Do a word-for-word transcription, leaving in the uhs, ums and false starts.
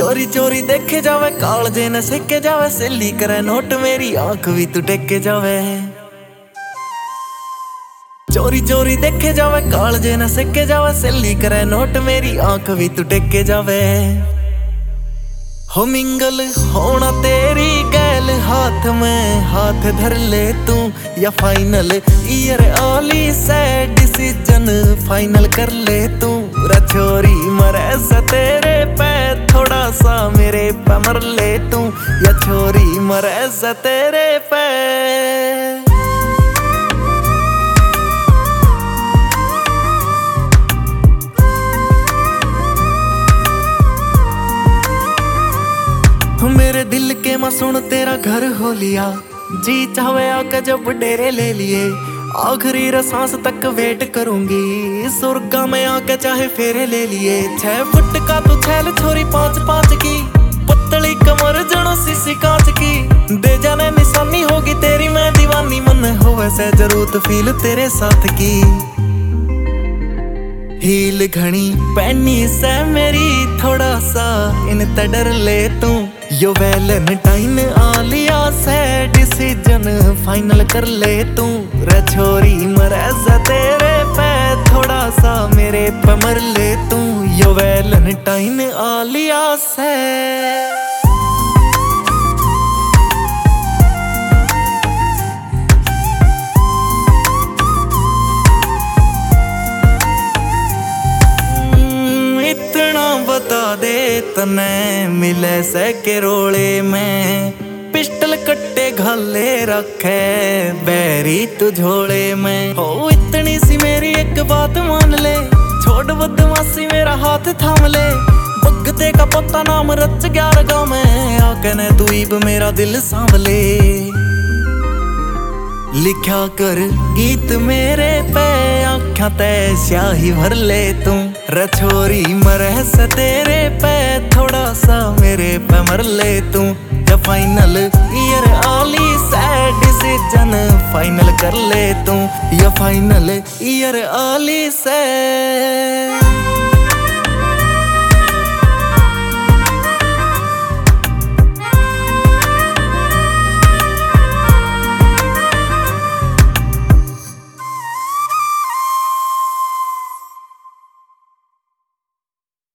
चोरी चोरी देखे जावे कालजे न सेके जावे, सहेली करे नोट मेरी आंख भी तू टेके जावे। चोरी चोरी देखे जावे कालजे न सेके जावे, सहेली करे नोट मेरी आंख भी तू टेके जावे। हो मिंगल होना तेरी गैल हाथ में हाथ धर ले तू, या फाइनल ईयर आली से डिसीजन फाइनल कर ले तू। रे छोरी मरे सा तेरे पे थोड़ा सा मेरे पे मर ले तू, या छोरी मरे सा तेरे पे। मेरे दिल के मैं सुन तेरा घर हो लिया, जी चाहे आके जब डेरे ले लिए। आखिरी रसांस तक वेट करूंगी, सुर्गा में आके चाहे फेरे ले लिए। छह फुट का तू छैल छोरी पांच पांच की, पतली कमर जनो सीसी कांच की। दे जाने निशानी होगी तेरी मैं दीवानी, मन हो वैसे जरूरत फील तेरे साथ की। हील घनी पैनी से मेरी थोड़ा सा इन डर ले तू, यो वैलेंटाइन आ लिया से डिसीजन फाइनल कर ले तू। रे छोरी मरे सा तेरे पे थोड़ा सा मेरे पे मर ले तू, यो वैलेंटाइन आ लिया से। बता दे तने मिले से के रोले में, पिस्टल कट्टे घाले रखे बैरी तू झोले में। हो इतनी सी मेरी एक बात मान ले, छोड़ बदमाशी मेरा हाथ थाम ले। भगते का पता नाम रच ग्यारह गाँव में, आके ने तू इब मेरा दिल सांभले। लिखा कर गीत मेरे पे आँखा ते स्याही भर ले तू। रे छोरी मरे से तेरे पे थोड़ा सा मेरे पे मर ले तू, या फाइनल ईयर आली सैड डिसीजन फाइनल कर ले तू, या फाइनल ईयर आली से।